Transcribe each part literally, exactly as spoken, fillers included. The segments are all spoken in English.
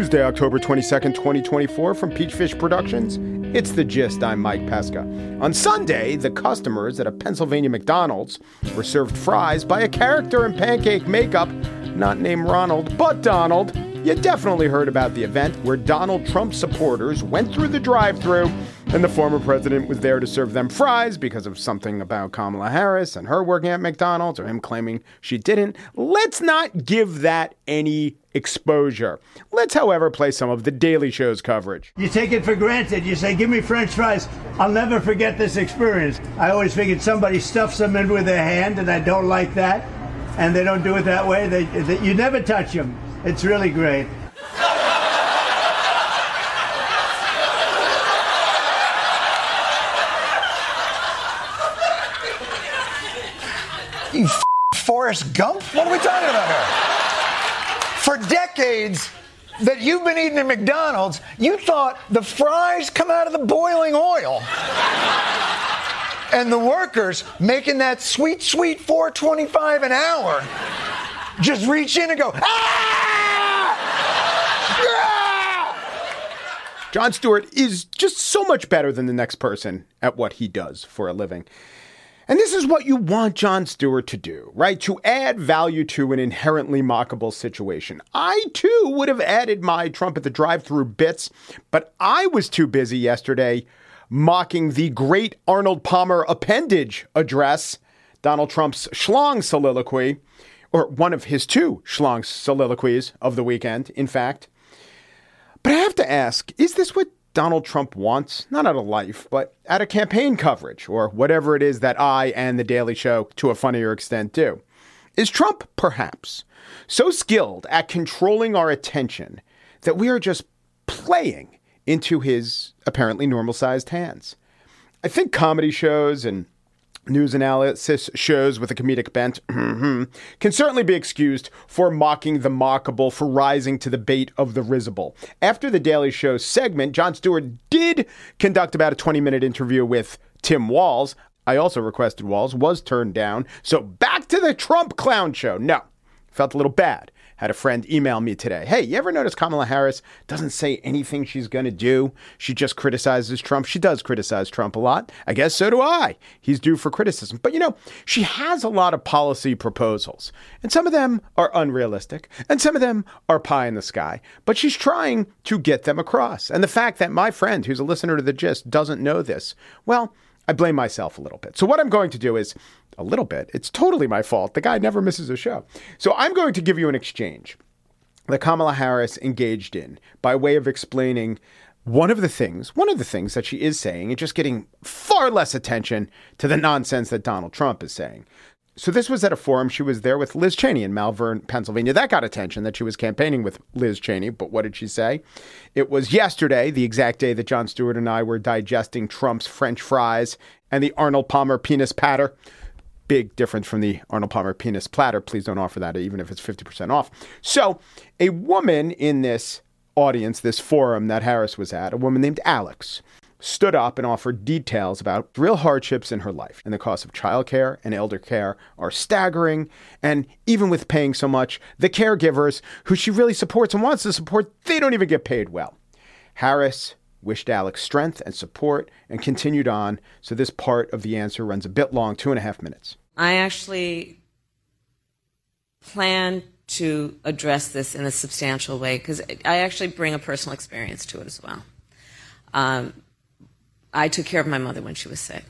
Tuesday, October twenty-second, twenty twenty-four, from Peachfish Productions, it's The Gist. I'm Mike Pesca. On Sunday, the customers at a Pennsylvania McDonald's were served fries by a character in pancake makeup, not named Ronald, but Donald. You definitely heard about the event where Donald Trump supporters went through the drive-thru and the former president was there to serve them fries because of something about Kamala Harris and her working at McDonald's or him claiming she didn't. Let's not give that any exposure. Let's, however, play some of The Daily Show's coverage. You take it for granted. You say, give me French fries. I'll never forget this experience. I always figured somebody stuffs them in with their hand, and I don't like that. And they don't do it that way. They, they, you never touch them. It's really great. You f- Forrest Gump? What are we talking about here? For decades that you've been eating at McDonald's, you thought the fries come out of the boiling oil. And the workers making that sweet, sweet four twenty-five an hour just reach in and go, ah! Jon Stewart is just so much better than the next person at what he does for a living. And this is what you want Jon Stewart to do, right? To add value to an inherently mockable situation. I, too, would have added my Trump at the drive-thru bits, but I was too busy yesterday mocking the great Arnold Palmer appendage address, Donald Trump's schlong soliloquy, or one of his two schlong soliloquies of the weekend, in fact. But I have to ask, is this what Donald Trump wants? Not out of life, but out of campaign coverage, or whatever it is that I and The Daily Show, to a funnier extent, do. Is Trump, perhaps, so skilled at controlling our attention that we are just playing into his apparently normal-sized hands? I think comedy shows and news analysis shows with a comedic bent can certainly be excused for mocking the mockable, for rising to the bait of the risible. After the Daily Show segment, Jon Stewart did conduct about a twenty-minute interview with Tim Walz. I also requested Walz, was turned down. So back to the Trump clown show. No, felt a little bad. Had a friend email me today. Hey, you ever notice Kamala Harris doesn't say anything she's going to do? She just criticizes Trump. She does criticize Trump a lot. I guess so do I. He's due for criticism. But, you know, she has a lot of policy proposals. And some of them are unrealistic. And some of them are pie in the sky. But she's trying to get them across. And the fact that my friend, who's a listener to The Gist, doesn't know this, well, I blame myself a little bit. So what I'm going to do is, a little bit, it's totally my fault. The guy never misses a show. So I'm going to give you an exchange that Kamala Harris engaged in by way of explaining one of the things, one of the things that she is saying and just getting far less attention to the nonsense that Donald Trump is saying. So this was at a forum. She was there with Liz Cheney in Malvern, Pennsylvania. That got attention, that she was campaigning with Liz Cheney. But what did she say? It was yesterday, the exact day that Jon Stewart and I were digesting Trump's French fries and the Arnold Palmer penis patter. Big difference from the Arnold Palmer penis platter. Please don't offer that, even if it's fifty percent off. So a woman in this audience, this forum that Harris was at, a woman named Alex, stood up and offered details about real hardships in her life. And the cost of childcare and elder care are staggering. And even with paying so much, the caregivers who she really supports and wants to support, they don't even get paid well. Harris wished Alex strength and support and continued on. So this part of the answer runs a bit long, two and a half minutes. I actually plan to address this in a substantial way because I actually bring a personal experience to it as well. Um, I took care of my mother when she was sick.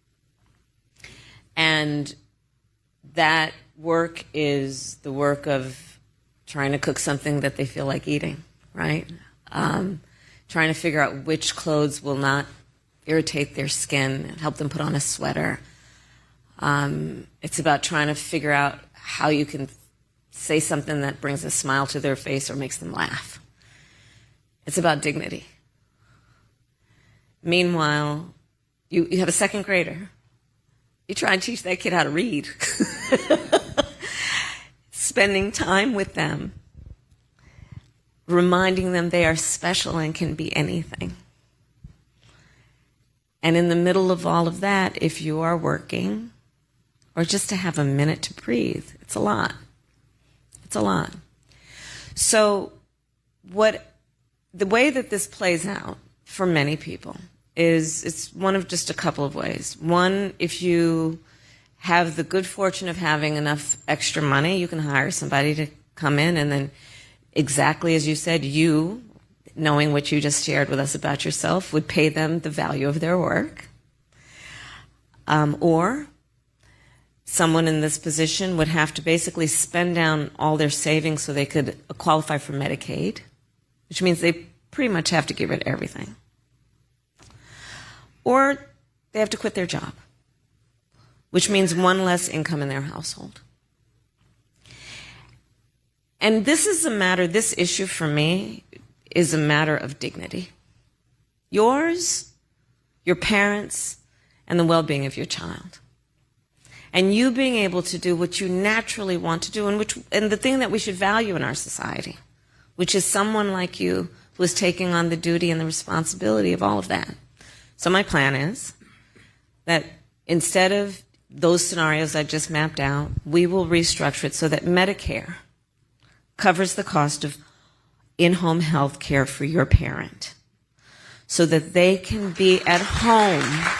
And that work is the work of trying to cook something that they feel like eating, right? Um, trying to figure out which clothes will not irritate their skin and help them put on a sweater. Um, it's about trying to figure out how you can say something that brings a smile to their face or makes them laugh. It's about dignity. Meanwhile, you, you have a second grader. You try and teach that kid how to read. Spending time with them, reminding them they are special and can be anything. And in the middle of all of that, if you are working, or just to have a minute to breathe, it's a lot. It's a lot. So what the way that this plays out for many people is it's one of just a couple of ways. One, if you have the good fortune of having enough extra money, you can hire somebody to come in and then, exactly as you said, you, knowing what you just shared with us about yourself, would pay them the value of their work. Um, or someone in this position would have to basically spend down all their savings so they could qualify for Medicaid, which means they pretty much have to give it everything. Or they have to quit their job, which means one less income in their household. And this is a matter, this issue for me is a matter of dignity. Yours, your parents, and the well-being of your child. And you being able to do what you naturally want to do, and which and the thing that we should value in our society, which is someone like you who is taking on the duty and the responsibility of all of that. So my plan is that instead of those scenarios I just mapped out, we will restructure it so that Medicare covers the cost of in-home health care for your parent so that they can be at home.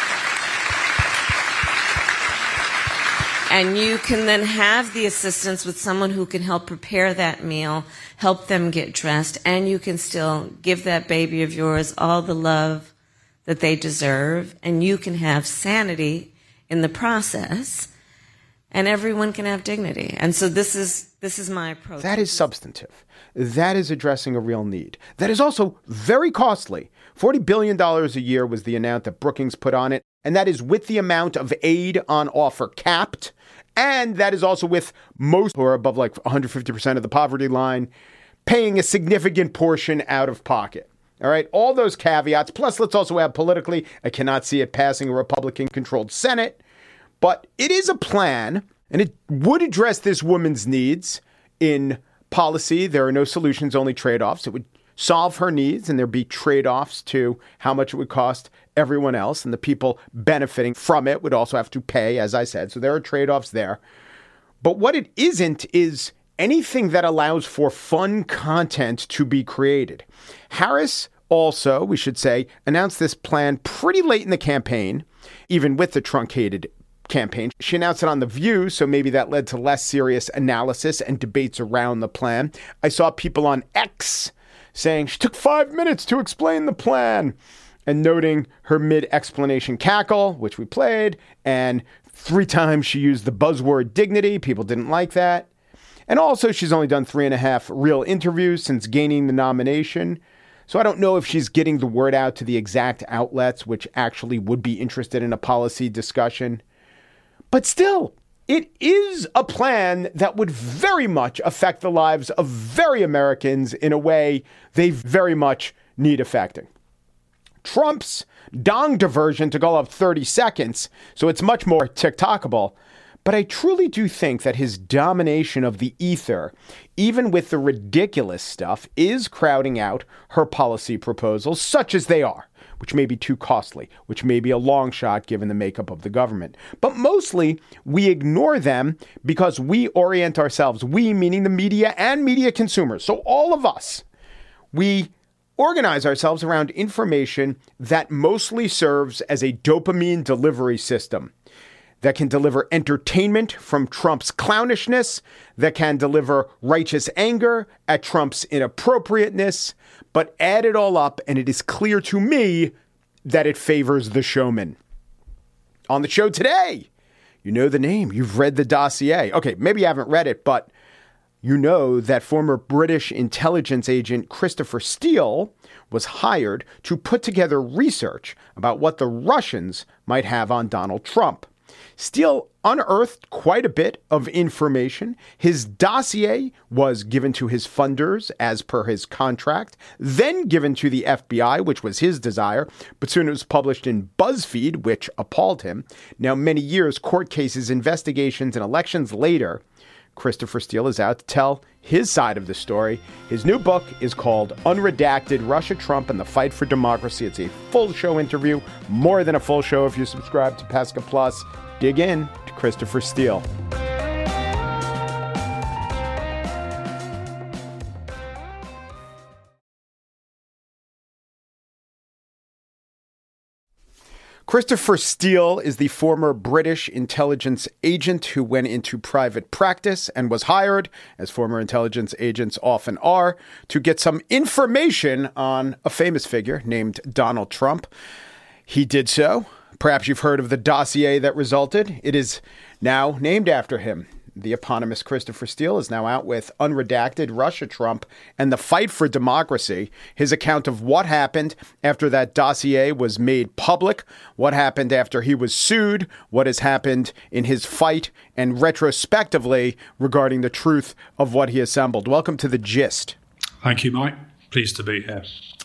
And you can then have the assistance with someone who can help prepare that meal, help them get dressed, and you can still give that baby of yours all the love that they deserve, and you can have sanity in the process, and everyone can have dignity. And so this is this is my approach. That is substantive. That is addressing a real need. That is also very costly. forty billion dollars a year was the amount that Brookings put on it, and that is with the amount of aid on offer capped, and that is also with most who are above like one hundred fifty percent of the poverty line paying a significant portion out of pocket. All right, all those caveats. Plus, let's also add politically, I cannot see it passing a Republican-controlled Senate, but it is a plan, and it would address this woman's needs in policy. There are no solutions, only trade-offs. It would solve her needs, and there'd be trade-offs to how much it would cost everyone else, and the people benefiting from it would also have to pay, as I said. So there are trade-offs there. But what it isn't is anything that allows for fun content to be created. Harris also, we should say, announced this plan pretty late in the campaign, even with the truncated campaign. She announced it on The View, so maybe that led to less serious analysis and debates around the plan. I saw people on X saying she took five minutes to explain the plan and noting her mid-explanation cackle, which we played, and three times she used the buzzword dignity. People didn't like that. And also, she's only done three and a half real interviews since gaining the nomination. So I don't know if she's getting the word out to the exact outlets which actually would be interested in a policy discussion. But still, it is a plan that would very much affect the lives of very Americans in a way they very much need affecting. Trump's dong diversion to go up thirty seconds, so it's much more TikTokable. But I truly do think that his domination of the ether, even with the ridiculous stuff, is crowding out her policy proposals, such as they are, which may be too costly, which may be a long shot given the makeup of the government. But mostly, we ignore them because we orient ourselves, we meaning the media and media consumers, so all of us, we organize ourselves around information that mostly serves as a dopamine delivery system that can deliver entertainment from Trump's clownishness, that can deliver righteous anger at Trump's inappropriateness, but add it all up, and it is clear to me that it favors the showman. On the show today, you know the name, you've read the dossier. Okay, maybe you haven't read it, but you know that former British intelligence agent Christopher Steele was hired to put together research about what the Russians might have on Donald Trump. Steele unearthed quite a bit of information. His dossier was given to his funders as per his contract, then given to the F B I, which was his desire, but soon it was published in BuzzFeed, which appalled him. Now, many years, court cases, investigations, and elections later, Christopher Steele is out to tell his side of the story. His new book is called Unredacted: Russia, Trump, and the Fight for Democracy. It's a full show interview, more than a full show if you subscribe to Pesca Plus. Dig in to Christopher Steele. Christopher Steele is the former British intelligence agent who went into private practice and was hired, as former intelligence agents often are, to get some information on a famous figure named Donald Trump. He did so. Perhaps you've heard of the dossier that resulted. It is now named after him. The eponymous Christopher Steele is now out with Unredacted, Russia, Trump, and the Fight for Democracy. His account of what happened after that dossier was made public, what happened after he was sued, what has happened in his fight, and retrospectively regarding the truth of what he assembled. Welcome to The Gist. Thank you, Mike. Pleased to be here.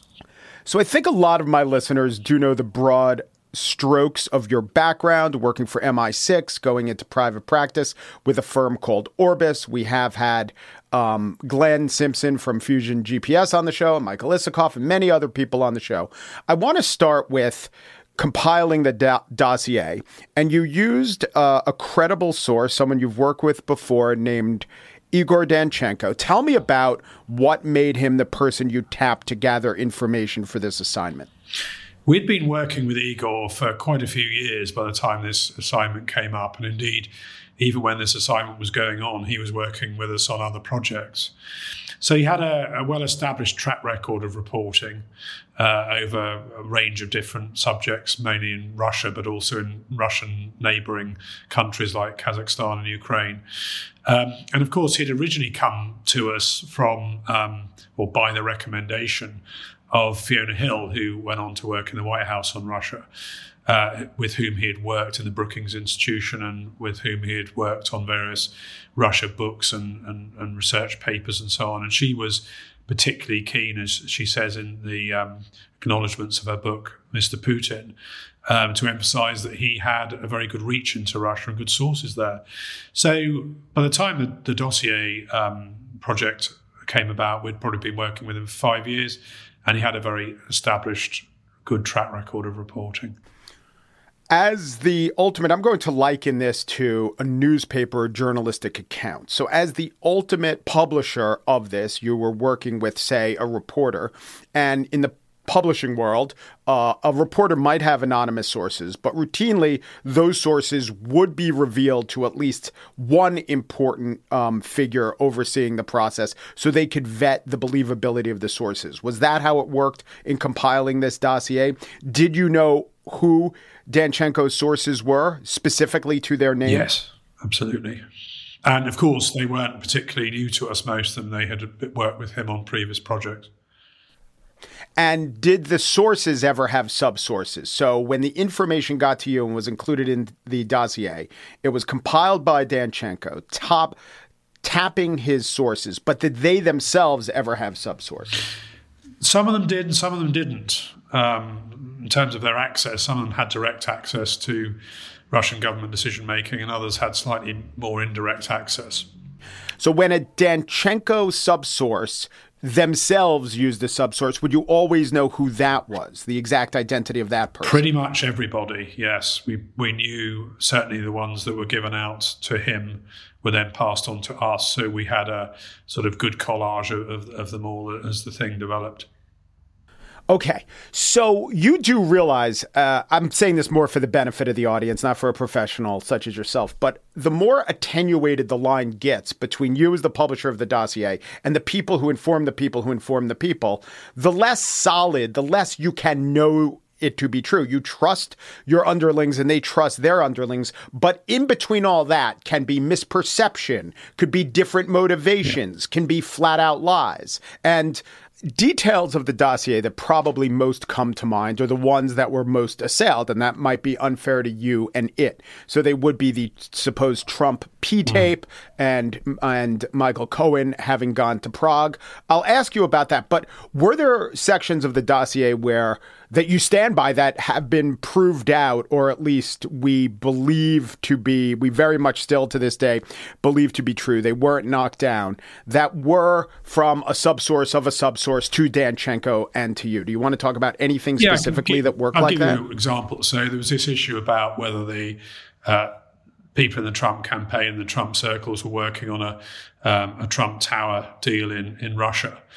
So I think a lot of my listeners do know the broad strokes of your background, working for M I six, going into private practice with a firm called Orbis. We have had um, Glenn Simpson from Fusion G P S on the show, and Michael Isikoff, and many other people on the show. I want to start with compiling the do- dossier, and you used uh, a credible source, someone you've worked with before, named Igor Danchenko. Tell me about what made him the person you tapped to gather information for this assignment. We'd been working with Igor for quite a few years by the time this assignment came up. And indeed, even when this assignment was going on, he was working with us on other projects. So he had a, a well-established track record of reporting uh, over a range of different subjects, mainly in Russia, but also in Russian neighboring countries like Kazakhstan and Ukraine. Um, and of course, he'd originally come to us from, um, or by the recommendation of Fiona Hill, who went on to work in the White House on Russia, uh, with whom he had worked in the Brookings Institution and with whom he had worked on various Russia books and, and, and research papers and so on. And she was particularly keen, as she says in the um, acknowledgements of her book, Mister Putin, um, to emphasize that he had a very good reach into Russia and good sources there. So by the time the, the dossier um, project came about, we'd probably been working with him for five years. And he had a very established, good track record of reporting. As the ultimate, I'm going to liken this to a newspaper journalistic account. So as the ultimate publisher of this, you were working with, say, a reporter. And in the publishing world, uh, a reporter might have anonymous sources, but routinely those sources would be revealed to at least one important um, figure overseeing the process so they could vet the believability of the sources. Was that how it worked in compiling this dossier? Did you know who Danchenko's sources were, specifically to their name? Yes, absolutely. And of course, they weren't particularly new to us, most of them. They had worked with him on previous projects. And did the sources ever have subsources? So when the information got to you and was included in the dossier, it was compiled by Danchenko, top, tapping his sources. But did they themselves ever have subsources? Some of them did and some of them didn't. Um, in terms of their access, some of them had direct access to Russian government decision-making and others had slightly more indirect access. So when a Danchenko subsource themselves used a subsource, would you always know who that was, the exact identity of that person? Pretty much everybody, yes. We we knew certainly the ones that were given out to him were then passed on to us. So we had a sort of good collage of, of, of them all as the thing developed. Okay, so you do realize, uh, I'm saying this more for the benefit of the audience, not for a professional such as yourself, but the more attenuated the line gets between you as the publisher of the dossier and the people who inform the people who inform the people, the less solid, the less you can know it to be true. You trust your underlings and they trust their underlings. But in between all that can be misperception, could be different motivations, can be flat out lies. And details of the dossier that probably most come to mind are the ones that were most assailed, and that might be unfair to you and it. So they would be the supposed Trump P-tape and and Michael Cohen having gone to Prague. I'll ask you about that, but were there sections of the dossier where that you stand by that have been proved out, or at least we believe to be, we very much still to this day believe to be true, they weren't knocked down, that were from a subsource of a subsource to Danchenko and to you? Do you want to talk about anything yeah, specifically give, that worked I'll like that? I'll give you an example. So there was this issue about whether the uh, people in the Trump campaign, the Trump circles, were working on a, um, a Trump Tower deal in, in Russia.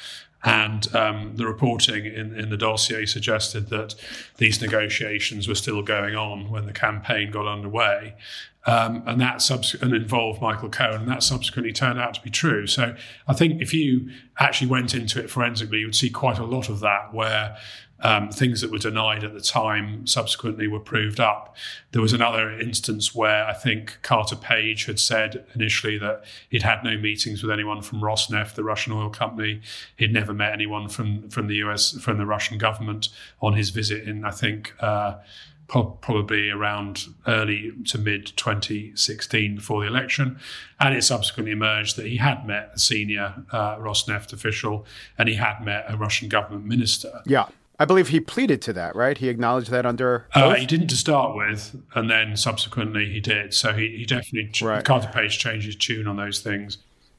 And um, the reporting in, in the dossier suggested that these negotiations were still going on when the campaign got underway. Um, and that subs- and involved Michael Cohen, and that subsequently turned out to be true. So I think if you actually went into it forensically, you would see quite a lot of that, where um, things that were denied at the time subsequently were proved up. There was another instance where I think Carter Page had said initially that he'd had no meetings with anyone from Rosneft, the Russian oil company. He'd never met anyone from, from the U S, from the Russian government on his visit in, I think, uh, probably around early to mid twenty sixteen before the election. And it subsequently emerged that he had met a senior uh, Rosneft official and he had met a Russian government minister. Yeah. I believe he pleaded to that, right? He acknowledged that under uh, oath? He didn't to start with, and then subsequently he did. So he, he definitely, right. Carter Page changed his tune on those things.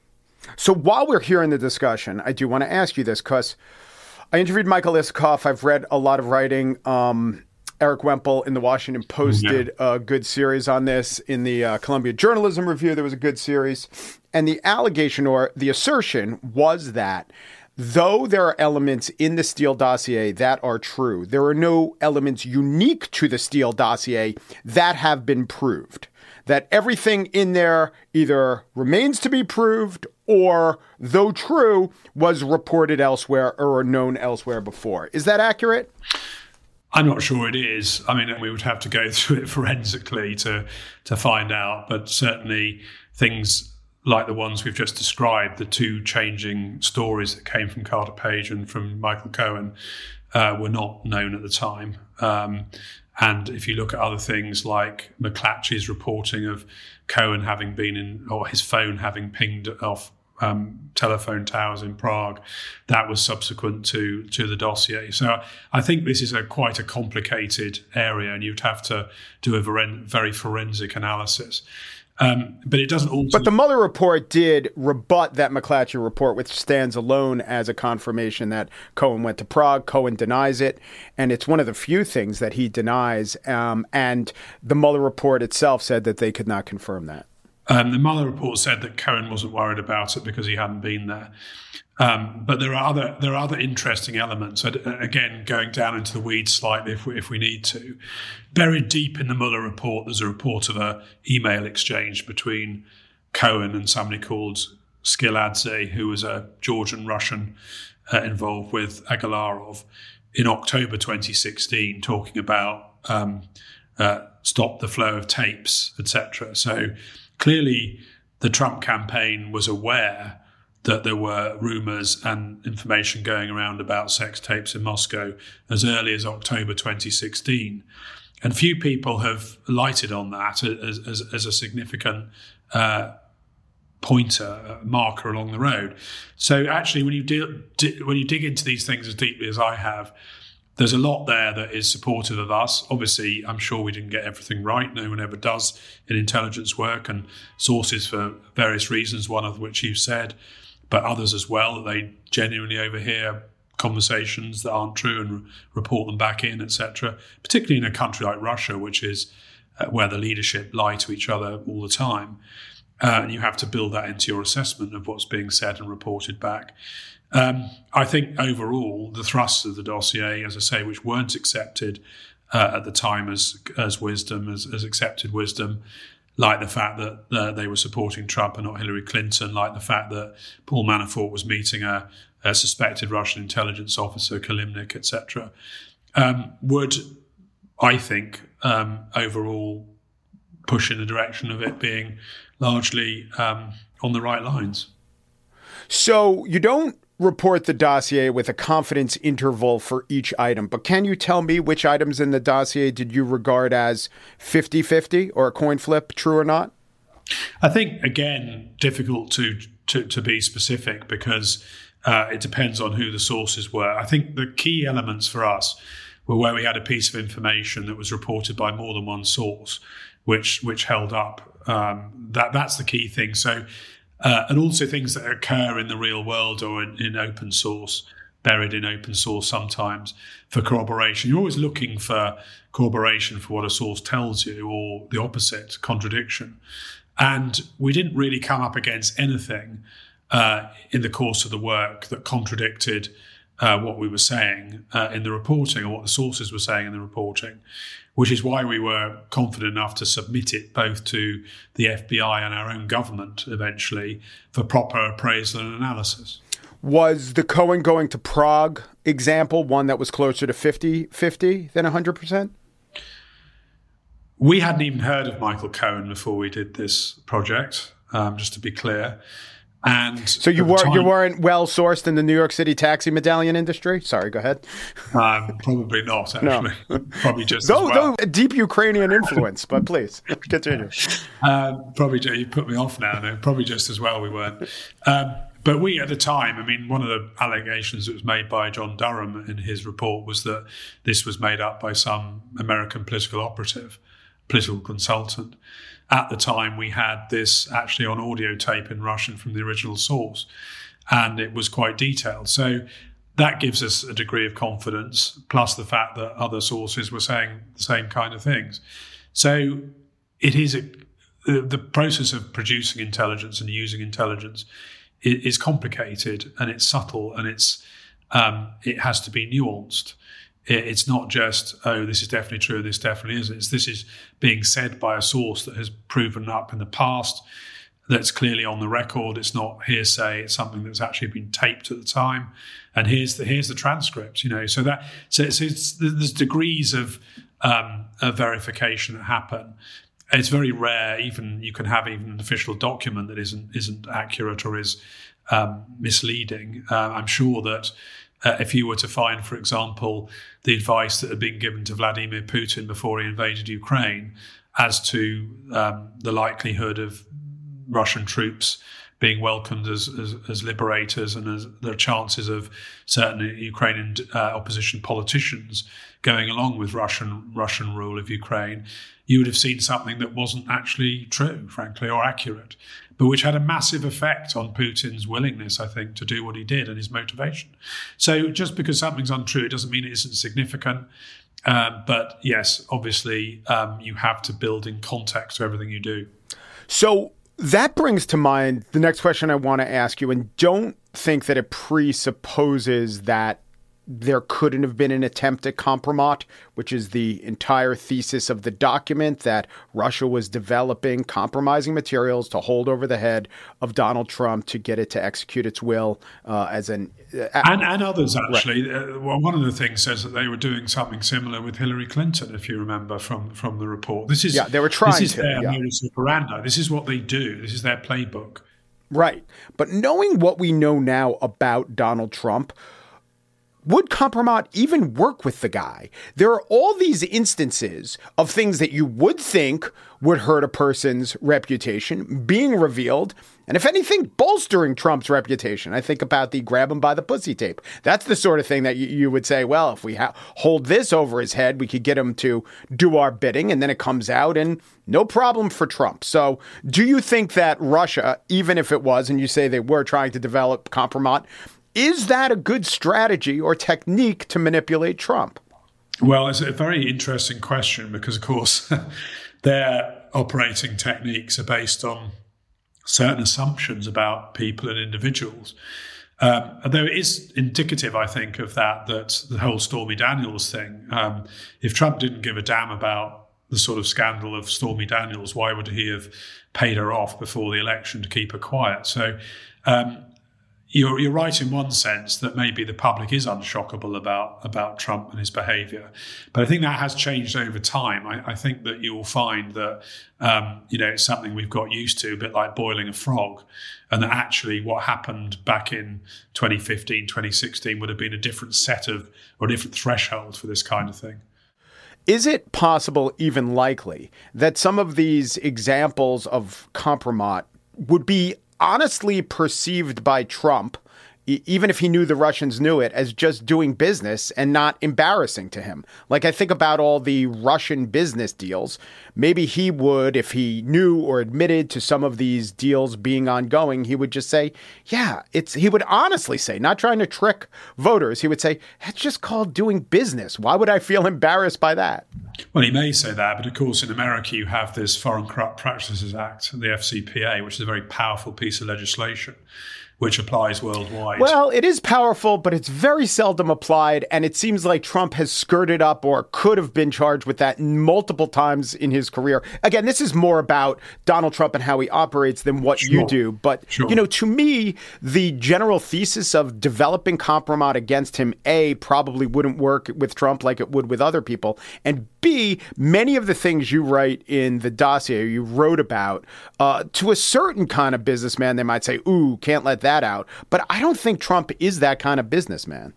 So while we're here in the discussion, I do want to ask you this, because I interviewed Michael Isikoff. I've read a lot of writing. Um, Eric Wemple in the Washington Post yeah. did a good series on this. In the uh, Columbia Journalism Review, there was a good series. And the allegation or the assertion was that though there are elements in the Steele dossier that are true, there are no elements unique to the Steele dossier that have been proved. That everything in there either remains to be proved or, though true, was reported elsewhere or known elsewhere before. Is that accurate? I'm not sure it is. I mean, we would have to go through it forensically to to find out, but certainly things like the ones we've just described, the two changing stories that came from Carter Page and from Michael Cohen, uh, were not known at the time. Um, and if you look at other things like McClatchy's reporting of Cohen having been in, or his phone having pinged off um, telephone towers in Prague, that was subsequent to to the dossier. So I think this is a quite a complicated area, and you'd have to do a very forensic analysis. Um, but it doesn't also. But the Mueller report did rebut that McClatchy report, which stands alone as a confirmation that Cohen went to Prague. Cohen denies it, and it's one of the few things that he denies. Um, and the Mueller report itself said that they could not confirm that. Um, the Mueller report said that Cohen wasn't worried about it because he hadn't been there. Um, but there are other there are other interesting elements. Again, going down into the weeds slightly, if we if we need to. Buried deep in the Mueller report, there's a report of an email exchange between Cohen and somebody called Skiladze, who was a Georgian Russian uh, involved with Agalarov, in October twenty sixteen, talking about um, uh, stop the flow of tapes, et cetera. So clearly, the Trump campaign was aware that there were rumours and information going around about sex tapes in Moscow as early as October twenty sixteen. And few people have lighted on that as, as, as a significant uh, pointer, a marker along the road. So actually, when you, di- di- when you dig into these things as deeply as I have, there's a lot there that is supportive of us. Obviously, I'm sure we didn't get everything right. No one ever does in intelligence work, and sources for various reasons, one of which you've said, but others as well, that they genuinely overhear conversations that aren't true and re- report them back in, et cetera, particularly in a country like Russia, which is uh, where the leadership lie to each other all the time. Uh, and you have to build that into your assessment of what's being said and reported back. Um, I think overall, the thrusts of the dossier, as I say, which weren't accepted uh, at the time as as wisdom, as, as accepted wisdom, like the fact that uh, they were supporting Trump and not Hillary Clinton, like the fact that Paul Manafort was meeting a, a suspected Russian intelligence officer, Kilimnik, et cetera, um, would, I think, um, overall push in the direction of it being largely um, on the right lines. So you don't report the dossier with a confidence interval for each item, but can you tell me which items in the dossier did you regard as fifty-fifty or a coin flip, true or not? I think, again, difficult to to, to be specific because uh, it depends on who the sources were. I think the key elements for us were where we had a piece of information that was reported by more than one source, which which held up. Um, that that's the key thing. So. Uh, and also things that occur in the real world or in, in open source, buried in open source sometimes for corroboration. You're always looking for corroboration for what a source tells you or the opposite, contradiction. And we didn't really come up against anything uh, in the course of the work that contradicted uh, what we were saying uh, in the reporting, or what the sources were saying in the reporting, which is why we were confident enough to submit it both to the F B I and our own government eventually for proper appraisal and analysis. Was the Cohen going to Prague example one that was closer to fifty-fifty than one hundred percent? We hadn't even heard of Michael Cohen before we did this project, um, just to be clear. And so you were time, you weren't well sourced in the New York City taxi medallion industry? Sorry, go ahead. Um, probably not, actually. No. Probably just though, as well. Though deep Ukrainian influence, but please continue. Um, probably you put me off now. No, probably just as well we weren't. Um, but we at the time, I mean, one of the allegations that was made by John Durham in his report was that this was made up by some American political operative, political consultant. At the time, we had this actually on audio tape in Russian from the original source, and it was quite detailed. So that gives us a degree of confidence, plus the fact that other sources were saying the same kind of things. So it is a, the process of producing intelligence and using intelligence is complicated, and it's subtle, and it's um, it has to be nuanced. It's not just, oh, this is definitely true, this definitely isn't. It's, this is being said by a source that has proven up in the past, that's clearly on the record. It's not hearsay. It's something that's actually been taped at the time. And here's the here's the transcript, you know. So that so it's, it's there's degrees of, um, of verification that happen. It's very rare. Even you can have even an official document that isn't isn't accurate or is um, misleading. Uh, I'm sure that. Uh, if you were to find, for example, the advice that had been given to Vladimir Putin before he invaded Ukraine as to um, the likelihood of Russian troops being welcomed as, as, as liberators, and as the chances of certain Ukrainian uh, opposition politicians going along with Russian Russian rule of Ukraine, you would have seen something that wasn't actually true, frankly, or accurate, but which had a massive effect on Putin's willingness, I think, to do what he did and his motivation. So just because something's untrue, it doesn't mean it isn't significant. Um, but yes, obviously, um, you have to build in context to everything you do. So that brings to mind the next question I want to ask you, and don't think that it presupposes that there couldn't have been an attempt at compromise, which is the entire thesis of the document, that Russia was developing compromising materials to hold over the head of Donald Trump to get it to execute its will uh, as an... Uh, and, and others, actually. Right. Uh, well, one of the things says that they were doing something similar with Hillary Clinton, if you remember from, from the report. This is, yeah, they were trying this is to. Their yeah. modus operandi. This is what they do. This is their playbook. Right. But knowing what we know now about Donald Trump, would compromise even work with the guy? There are all these instances of things that you would think would hurt a person's reputation being revealed, and if anything, bolstering Trump's reputation. I think about the grab him by the pussy tape. That's the sort of thing that you, you would say, well, if we ha- hold this over his head, we could get him to do our bidding, and then it comes out, and no problem for Trump. So do you think that Russia, even if it was, and you say they were trying to develop compromise, is that a good strategy or technique to manipulate Trump? Well, it's a very interesting question because, of course, their operating techniques are based on certain assumptions about people and individuals. Um, although it is indicative, I think, of that, that the whole Stormy Daniels thing. Um, if Trump didn't give a damn about the sort of scandal of Stormy Daniels, why would he have paid her off before the election to keep her quiet? So, um, You're, you're right in one sense that maybe the public is unshockable about, about Trump and his behaviour. But I think that has changed over time. I, I think that you will find that, um, you know, it's something we've got used to, a bit like boiling a frog. And that actually what happened back in twenty fifteen, twenty sixteen would have been a different set of, or a different threshold for this kind of thing. Is it possible, even likely, that some of these examples of compromise would be honestly perceived by Trump, e- even if he knew the Russians knew it, as just doing business and not embarrassing to him? Like, I think about all the Russian business deals. Maybe he would, if he knew or admitted to some of these deals being ongoing, he would just say, yeah, it's, he would honestly say, not trying to trick voters, he would say, it's just called doing business. Why would I feel embarrassed by that? Well, he may say that, but of course in America you have this Foreign Corrupt Practices Act, the F C P A, which is a very powerful piece of legislation. which applies worldwide. Well, it is powerful, but it's very seldom applied, and it seems like Trump has skirted up or could have been charged with that multiple times in his career. Again, this is more about Donald Trump and how he operates than what sure. you do. But, sure. you know, to me, the general thesis of developing compromise against him, A, probably wouldn't work with Trump like it would with other people, and B, many of the things you write in the dossier you wrote about, uh, to a certain kind of businessman, they might say, ooh, can't let that out. But I don't think Trump is that kind of businessman.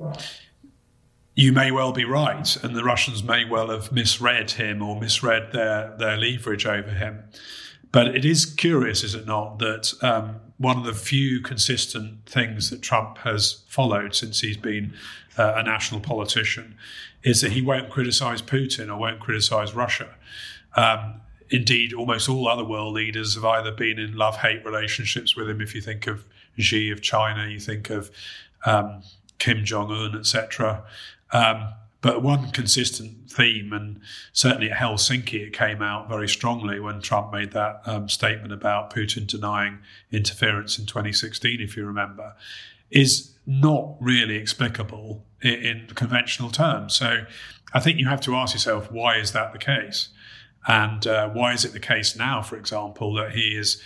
You may well be right, and the Russians may well have misread him or misread their, their leverage over him. But it is curious, is it not, that um, one of the few consistent things that Trump has followed since he's been uh, a national politician is that he won't criticize Putin or won't criticize Russia. Um, indeed, almost all other world leaders have either been in love-hate relationships with him. If you think of Xi of China, you think of um, Kim Jong-un, et cetera. Um, but one consistent theme, and certainly at Helsinki it came out very strongly when Trump made that um, statement about Putin denying interference in twenty sixteen, if you remember, is not really explicable in, in conventional terms. So I think you have to ask yourself, why is that the case? And uh, why is it the case now, for example, that he is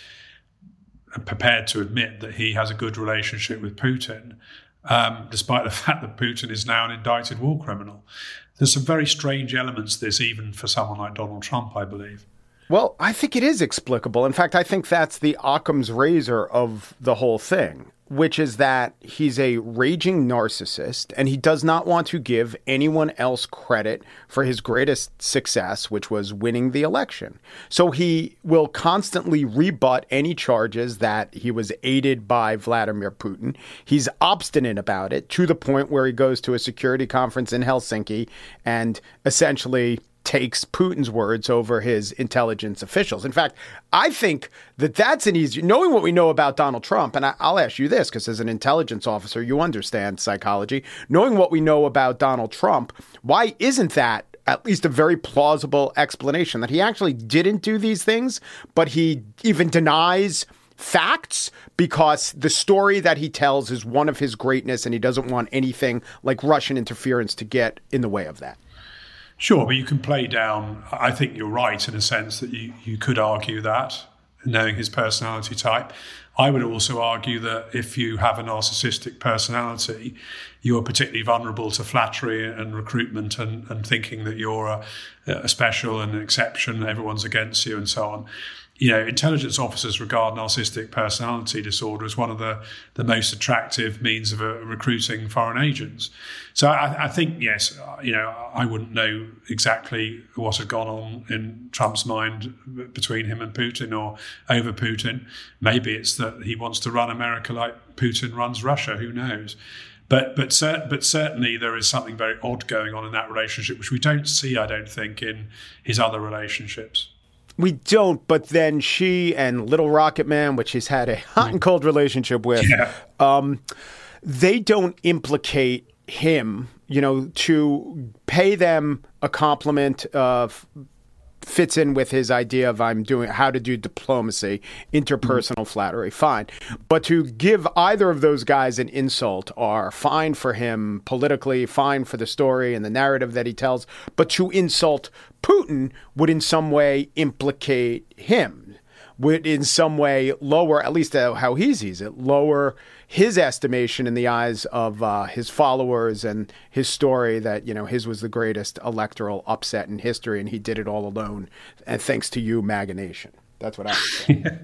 prepared to admit that he has a good relationship with Putin, um, despite the fact that Putin is now an indicted war criminal? There's some very strange elements to this, even for someone like Donald Trump, I believe. Well, I think it is explicable. In fact, I think that's the Occam's razor of the whole thing, which is that he's a raging narcissist and he does not want to give anyone else credit for his greatest success, which was winning the election. So he will constantly rebut any charges that he was aided by Vladimir Putin. He's obstinate about it to the point where he goes to a security conference in Helsinki and essentially takes Putin's words over his intelligence officials. In fact, I think that that's an easy, knowing what we know about Donald Trump, and I, I'll ask you this, because as an intelligence officer, you understand psychology. Knowing what we know about Donald Trump, why isn't that at least a very plausible explanation that he actually didn't do these things, but he even denies facts because the story that he tells is one of his greatness and he doesn't want anything like Russian interference to get in the way of that? Sure, but you can play down, I think you're right in a sense that you, you could argue that, knowing his personality type. I would also argue that if you have a narcissistic personality, you are particularly vulnerable to flattery and recruitment and, and thinking that you're a, a special and an exception, everyone's against you and so on. You know, intelligence officers regard narcissistic personality disorder as one of the, the most attractive means of uh, recruiting foreign agents. So I, I think, yes, you know, I wouldn't know exactly what had gone on in Trump's mind between him and Putin or over Putin. Maybe it's that he wants to run America like Putin runs Russia, who knows? But but, cer- but certainly there is something very odd going on in that relationship, which we don't see, I don't think, in his other relationships. We don't, but then she and Little Rocket Man, which he's had a hot and cold relationship with, yeah. um, they don't implicate him, you know, to pay them a compliment of fits in with his idea of I'm doing how to do diplomacy, interpersonal mm-hmm. flattery, fine. But to give either of those guys an insult are fine for him politically, fine for the story and the narrative that he tells. But to insult Putin would in some way implicate him, would in some way lower, at least how he sees it, lower his estimation in the eyes of uh, his followers and his story that, you know, his was the greatest electoral upset in history and he did it all alone. And thanks to you, MAGA Nation. That's what I would say.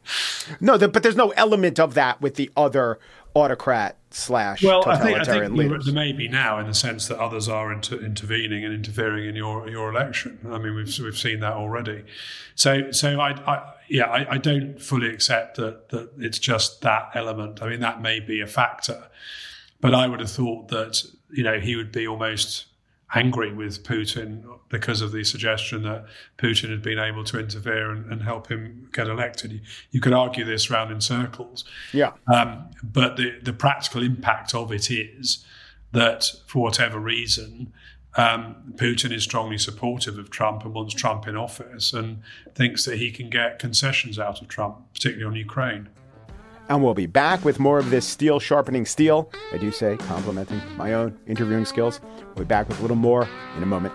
No, the, but there's no element of that with the other autocrat slash well, totalitarian I think, I think leaders. There may be now in the sense that others are inter- intervening and interfering in your, your election. I mean, we've we've seen that already. So so I, I yeah I, I don't fully accept that that it's just that element. I mean, that may be a factor, but I would have thought that, you know, he would be almost angry with Putin because of the suggestion that Putin had been able to interfere and, and help him get elected. You, you could argue this round in circles. Yeah. Um, but the, the practical impact of it is that for whatever reason, um, Putin is strongly supportive of Trump and wants Trump in office and thinks that he can get concessions out of Trump, particularly on Ukraine. And we'll be back with more of this steel sharpening steel. I do say complimenting my own interviewing skills. We'll be back with a little more in a moment.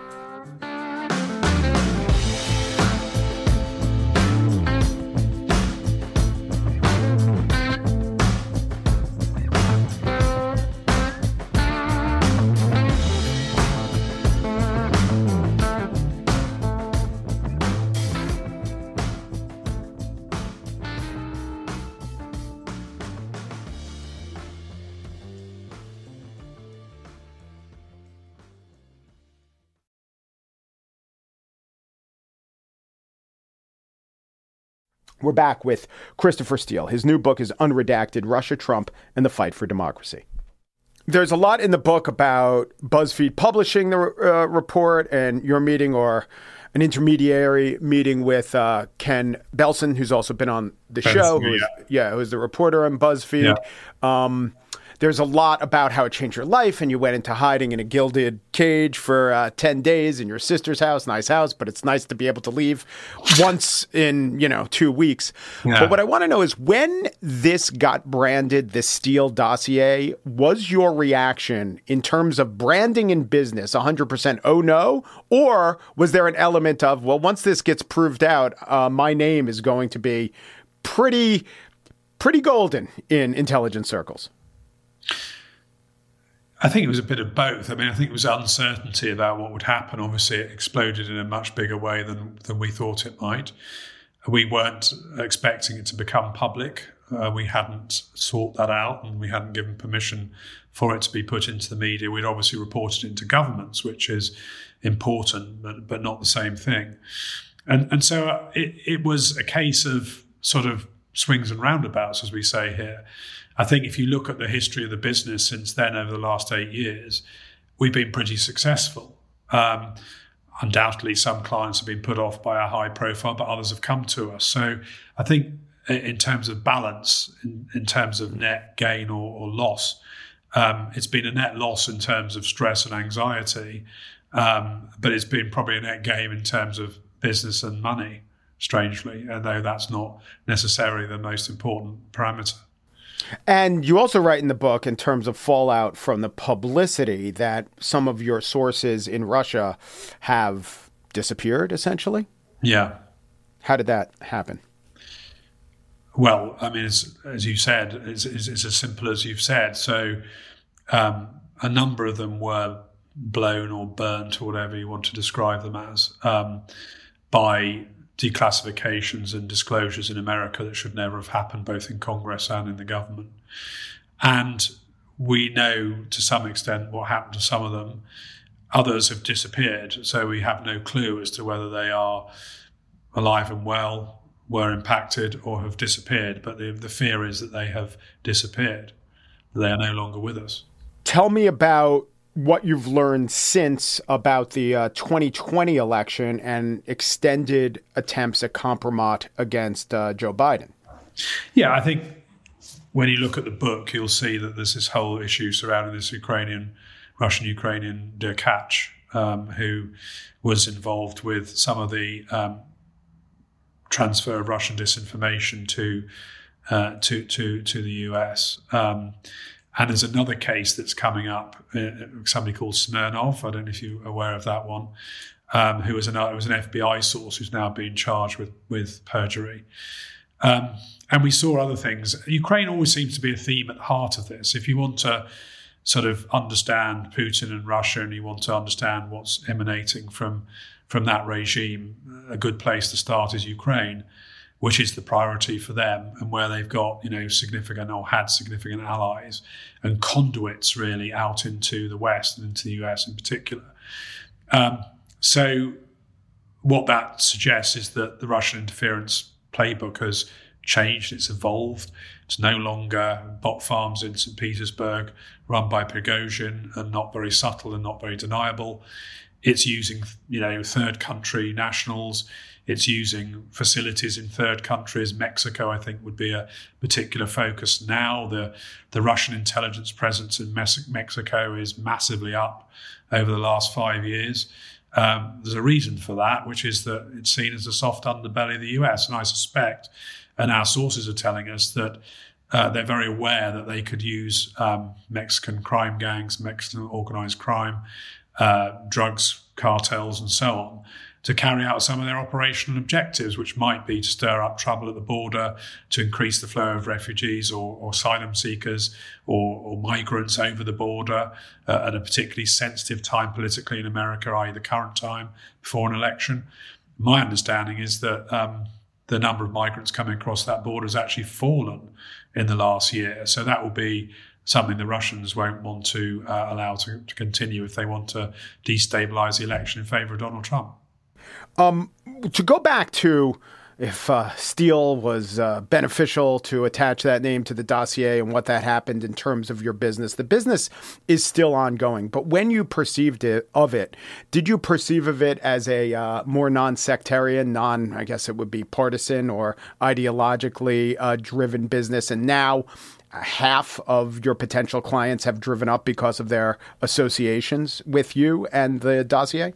We're back with Christopher Steele. His new book is Unredacted: Russia, Trump, and the Fight for Democracy. There's a lot in the book about BuzzFeed publishing the uh, report and your meeting or an intermediary meeting with uh, Ken Belson, who's also been on the Benson, show, who is, yeah. yeah, who's the reporter on BuzzFeed. Yeah. Um, There's a lot about how it changed your life, and you went into hiding in a gilded cage for uh, ten days in your sister's house. Nice house, but it's nice to be able to leave once in, you know, two weeks. Yeah. But what I want to know is, when this got branded, this Steele dossier, was your reaction in terms of branding in business one hundred percent oh no? Or was there an element of, well, once this gets proved out, uh, my name is going to be pretty, pretty golden in intelligence circles? I think it was a bit of both. I mean, I think it was uncertainty about what would happen. Obviously, it exploded in a much bigger way than, than we thought it might. We weren't expecting it to become public. Uh, we hadn't sought that out, and we hadn't given permission for it to be put into the media. We'd obviously reported it into governments, which is important, but, but not the same thing. And, and so uh, it, it was a case of sort of swings and roundabouts, as we say here. I think if you look at the history of the business since then, over the last eight years, we've been pretty successful. Um, undoubtedly, some clients have been put off by our high profile, but others have come to us. So I think in terms of balance, in, in terms of net gain or, or loss, um, it's been a net loss in terms of stress and anxiety, um, but it's been probably a net gain in terms of business and money, strangely, although that's not necessarily the most important parameter. And you also write in the book, in terms of fallout from the publicity, that some of your sources in Russia have disappeared, essentially? Yeah. How did that happen? Well, I mean, it's, as you said, it's, it's, it's as simple as you've said. So um, a number of them were blown or burnt, or whatever you want to describe them as, um, by declassifications and disclosures in America that should never have happened, both in Congress and in the government. And we know to some extent what happened to some of them. Others have disappeared, so we have no clue as to whether they are alive and well, were impacted, or have disappeared. But the, the fear is that they have disappeared. They are no longer with us. Tell me about what you've learned since about the uh, twenty twenty election and extended attempts at compromise against uh, Joe Biden. Yeah, I think when you look at the book, you'll see that there's this whole issue surrounding this Ukrainian, Russian-Ukrainian Derkach, um, who was involved with some of the um, transfer of Russian disinformation to uh, to to to the U S. Um, And there's another case that's coming up, uh, somebody called Smirnov, I don't know if you're aware of that one, um, who was an, it was an F B I source who's now being charged with, with perjury. Um, and we saw other things. Ukraine always seems to be a theme at the heart of this. If you want to sort of understand Putin and Russia, and you want to understand what's emanating from, from that regime, a good place to start is Ukraine, which is the priority for them, and where they've got, you know, significant or had significant allies and conduits really out into the West and into the U S in particular. Um, so what that suggests is that the Russian interference playbook has changed, it's evolved. It's no longer bot farms in Saint Petersburg run by Prigozhin and not very subtle and not very deniable. It's using, you know, third country nationals. It's using facilities in third countries. Mexico, I think, would be a particular focus now. The the Russian intelligence presence in Mes- Mexico is massively up over the last five years. Um, there's a reason for that, which is that it's seen as a soft underbelly of the U S. And I suspect, and our sources are telling us, that Uh, they're very aware that they could use um, Mexican crime gangs, Mexican organized crime, uh, drugs, cartels, and so on, to carry out some of their operational objectives, which might be to stir up trouble at the border, to increase the flow of refugees or, or asylum seekers or, or migrants over the border uh, at a particularly sensitive time politically in America, that is the current time before an election. My understanding is that um, the number of migrants coming across that border has actually fallen in the last year. So that will be something the Russians won't want to uh, allow to, to continue if they want to destabilize the election in favor of Donald Trump. Um, to go back to if uh, Steele was uh, beneficial to attach that name to the dossier and what that happened in terms of your business, the business is still ongoing. But when you perceived it of it, did you perceive of it as a uh, more non-sectarian, non, I guess it would be partisan or ideologically uh, driven business? And now half of your potential clients have driven up because of their associations with you and the dossier?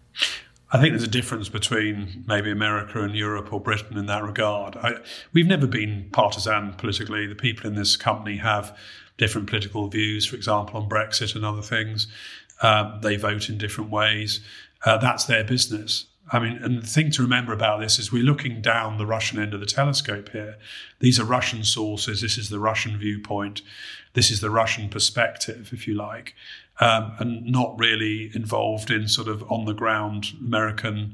I think there's a difference between maybe America and Europe or Britain in that regard. I, we've never been partisan politically. The people in this company have different political views, for example, on Brexit and other things. Um, they vote in different ways. Uh, that's their business. I mean, and the thing to remember about this is we're looking down the Russian end of the telescope here. These are Russian sources. This is the Russian viewpoint. This is the Russian perspective, if you like. Um, and not really involved in sort of on-the-ground American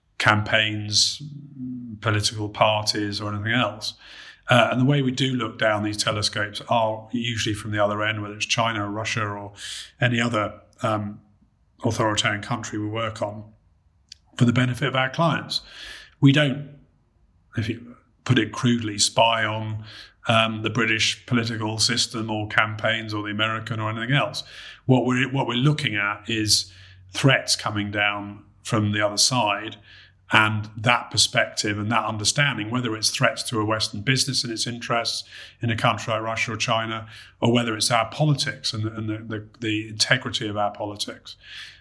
campaigns, political parties, or anything else. Uh, and the way we do look down these telescopes are usually from the other end, whether it's China or Russia or any other um, authoritarian country we work on, for the benefit of our clients. We don't, if you put it crudely, spy on Um, the British political system or campaigns or the American or anything else. What we're what we're looking at is threats coming down from the other side, and that perspective and that understanding, whether it's threats to a Western business and its interests in a country like Russia or China, or whether it's our politics and the, and the, the, the integrity of our politics.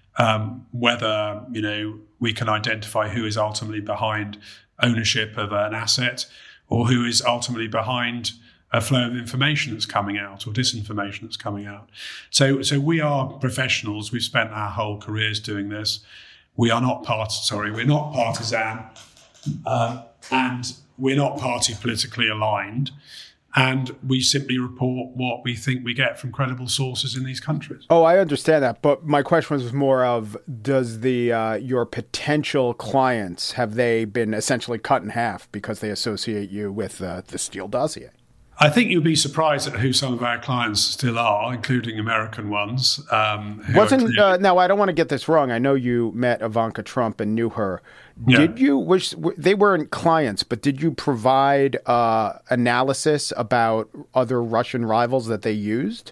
Um, whether, you know, we can identify who is ultimately behind ownership of an asset, or who is ultimately behind a flow of information that's coming out or disinformation that's coming out. So so we are professionals. We've spent our whole careers doing this. We are not part, sorry, we're not partisan, um, and we're not party politically aligned. And we simply report what we think we get from credible sources in these countries. Oh, I understand that. But my question was more of, does the uh, your potential clients, have they been essentially cut in half because they associate you with uh, the Steele dossier? I think you'll be surprised at who some of our clients still are, including American ones. Um, Wasn't uh, now? I don't want to get this wrong. I know you met Ivanka Trump and knew her. Yeah. Did you? Which they weren't clients, but did you provide uh, analysis about other Russian rivals that they used?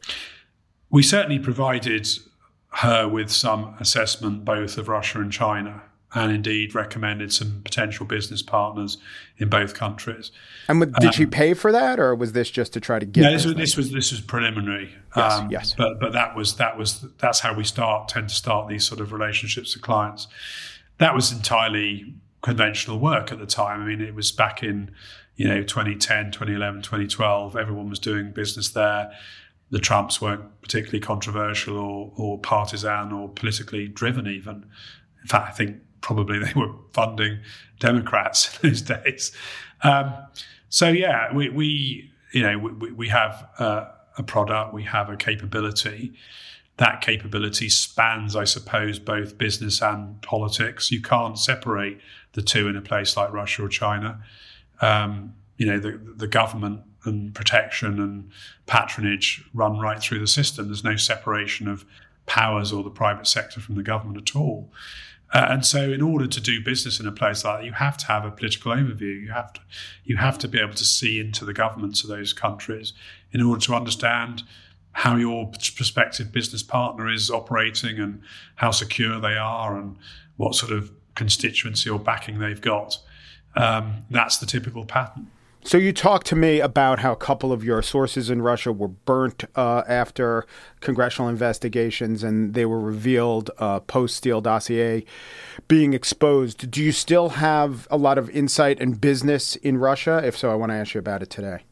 We certainly provided her with some assessment, both of Russia and China, and indeed recommended some potential business partners in both countries. And did um, she pay for that, or was this just to try to get? No, this was, this was this was preliminary. Yes, um, yes. But but that was that was that's how we start tend to start these sort of relationships with clients. That was entirely conventional work at the time. I mean, it was back in you know twenty ten, twenty eleven, twenty twelve. Everyone was doing business there. The Trumps weren't particularly controversial or or partisan or politically driven even. In fact, I think probably they were funding Democrats in those days. Um, so yeah, we, we you know we, we have uh, a product, we have a capability. That capability spans, I suppose, both business and politics. You can't separate the two in a place like Russia or China. Um, you know, the the government and protection and patronage run right through the system. There's no separation of powers or the private sector from the government at all. Uh, and so in order to do business in a place like that, you have to have a political overview. You have to you have to be able to see into the governments of those countries in order to understand how your prospective business partner is operating and how secure they are and what sort of constituency or backing they've got. Um, that's the typical pattern. So you talked to me about how a couple of your sources in Russia were burnt uh, after congressional investigations, and they were revealed uh, post-Steele dossier being exposed. Do you still have a lot of insight and business in Russia? If so, I want to ask you about it today.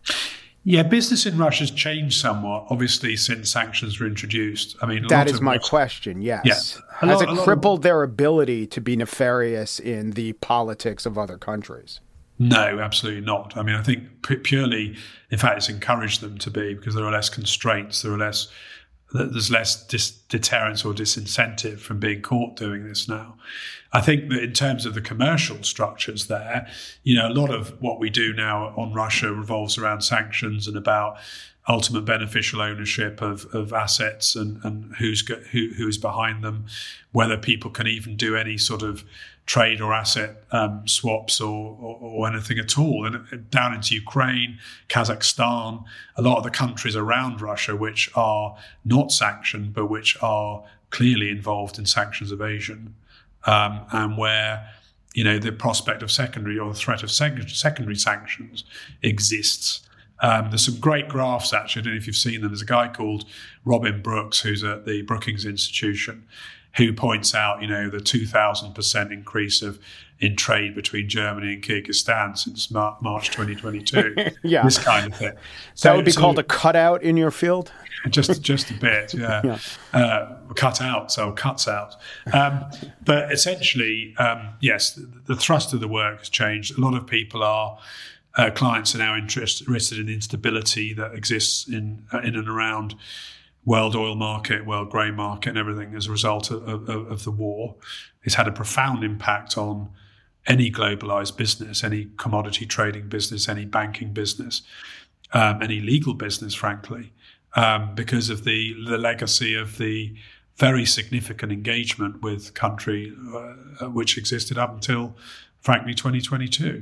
Yeah, business in Russia has changed somewhat, obviously, since sanctions were introduced. I mean, that is my Russia, question, yes. yes. Has lot, it crippled of, their ability to be nefarious in the politics of other countries? No, absolutely not. I mean, I think purely, in fact, it's encouraged them to be, because there are less constraints, there are less, there's less dis- deterrence or disincentive from being caught doing this now. I think that in terms of the commercial structures there, you know, a lot of what we do now on Russia revolves around sanctions and about ultimate beneficial ownership of, of assets and, and who's go, who who's behind them, whether people can even do any sort of trade or asset um, swaps or, or, or anything at all. And down into Ukraine, Kazakhstan, a lot of the countries around Russia which are not sanctioned but which are clearly involved in sanctions evasion. Um, and where, you know, the prospect of secondary or the threat of sec- secondary sanctions exists. Um, there's some great graphs, actually. I don't know if you've seen them. There's a guy called Robin Brooks, who's at the Brookings Institution, who points out, you know, the two thousand percent increase of in trade between Germany and Kyrgyzstan since Mar- March twenty twenty-two. Yeah. This kind of thing. So, that would be so, called a cutout in your field? Just just a bit, yeah. yeah. Uh, cut out, so cuts out. Um, but essentially, um, yes, the, the thrust of the work has changed. A lot of people are, uh, clients are now interest, interested in the instability that exists in uh, in and around world oil market, world grain market, and everything as a result of, of, of the war. It's had a profound impact on any globalized business, any commodity trading business, any banking business, um, any legal business, frankly. Um, because of the, the legacy of the very significant engagement with country uh, which existed up until, frankly, twenty twenty-two.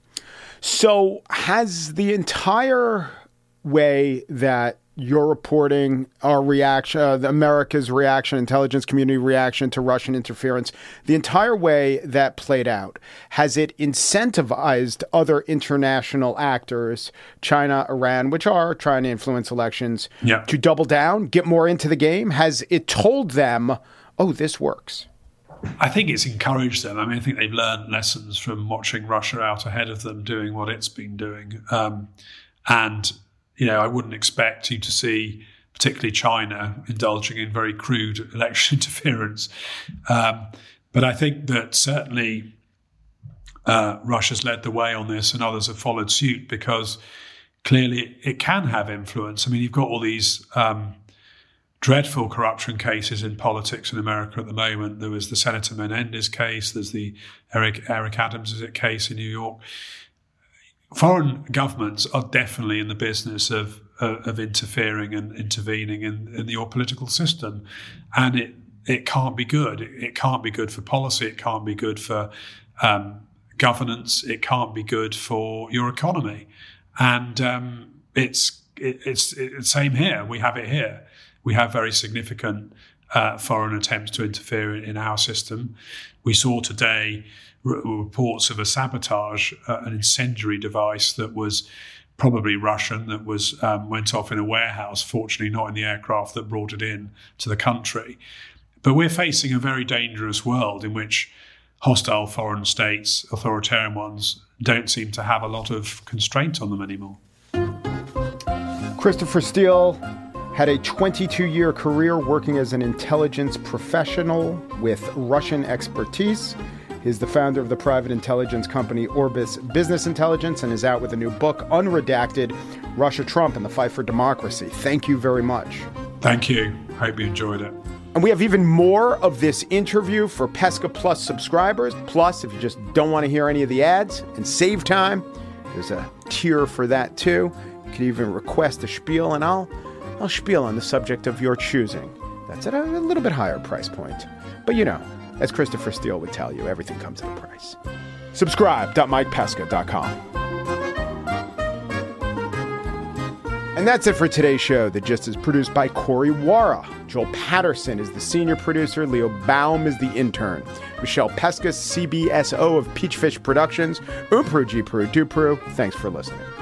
So has the entire way that you're reporting our reaction, uh, America's reaction, intelligence community reaction to Russian interference, the entire way that played out, has it incentivized other international actors, China, Iran, which are trying to influence elections, yeah. to double down, get more into the game? Has it told them, oh, this works? I think it's encouraged them. I mean, I think they've learned lessons from watching Russia out ahead of them doing what it's been doing. Um, and You know, I wouldn't expect you to see, particularly China, indulging in very crude election interference. Um, but I think that certainly uh, Russia's led the way on this and others have followed suit because clearly it can have influence. I mean, you've got all these um, dreadful corruption cases in politics in America at the moment. There was the Senator Menendez case. There's the Eric, Eric Adams case in New York. Foreign governments are definitely in the business of uh, of interfering and intervening in, in your political system, and it it can't be good. It, it can't be good for policy. It can't be good for um, governance. It can't be good for your economy. And um, it's it, it's it's same here. We have it here. We have very significant uh, foreign attempts to interfere in, in our system. We saw today reports of a sabotage, uh, an incendiary device that was probably Russian, that was um, went off in a warehouse, fortunately not in the aircraft that brought it in to the country. But we're facing a very dangerous world in which hostile foreign states, authoritarian ones, don't seem to have a lot of constraint on them anymore. Christopher Steele had a twenty-two-year career working as an intelligence professional with Russian expertise. He's the founder of the private intelligence company Orbis Business Intelligence and is out with a new book, Unredacted, Russia, Trump, and the Fight for Democracy. Thank you very much. Thank you. Hope you enjoyed it. And we have even more of this interview for Pesca Plus subscribers. Plus, if you just don't want to hear any of the ads and save time, there's a tier for that too. You can even request a spiel, and I'll, I'll spiel on the subject of your choosing. That's at a, a little bit higher price point. But you know, as Christopher Steele would tell you, everything comes at a price. Subscribe dot mike pesca dot com. And that's it for today's show. The Gist is produced by Corey Wara. Joel Patterson is the senior producer. Leo Baum is the intern. Michelle Pesca, C B S O of Peachfish Productions. Umpru, G Peru, Dupru. Thanks for listening.